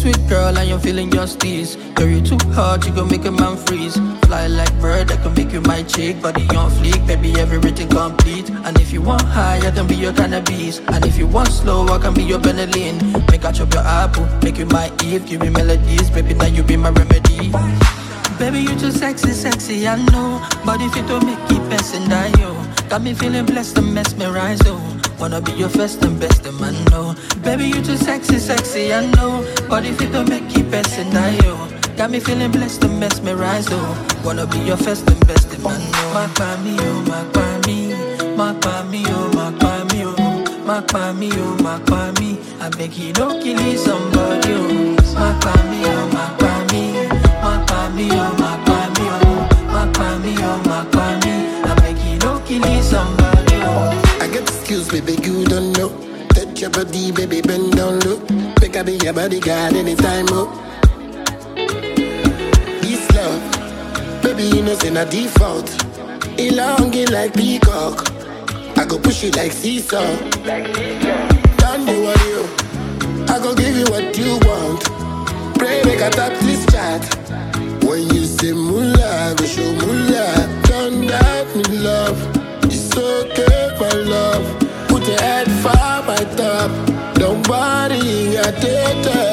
sweet girl and you're feeling justice. Girl, you too hard, you gon' make a man freeze. Fly like bird, I can make you my chick. Body on fleek, baby, everything complete. And if you want high, I can be your cannabis. And if you want slow, I can be your Benylin. Make I chop your apple, make you my Eve. Give me melodies, baby, now you be my remedy. Baby, you too sexy, sexy, I know. Body fit to make it best and die, yo. Got me feeling blessed and mesmerized, oh. Wanna be your first and best, and man, no. Baby, you too sexy, sexy, I know. Body fit to make it best and die, yo. Got me feeling blessed and mesmerized, oh. Wanna be your first and best, and man, no. Makpami, oh, makpami. Makpami, oh, makpami, oh. Makpami, oh, makpami. I beg you, don't kill somebody, oh. Makpami, oh, makpami. Makpami, oh, makpami, oh. Makpami, oh, makpami. I beg you, don't kill somebody, oh. I get skills, baby, you don't know. Touch your body, baby, bend down low. Make I be your bodyguard anytime, oh. This love, baby, you know, say not default. Elongate like peacock. I go push it like seesaw. Don't do what you. I go give you what you want. Pray make I tap this chat. When you say moolah, I go show moolah. Don't doubt me, love. It's okay, my love. Put your head far my top. Don't worry, I did that.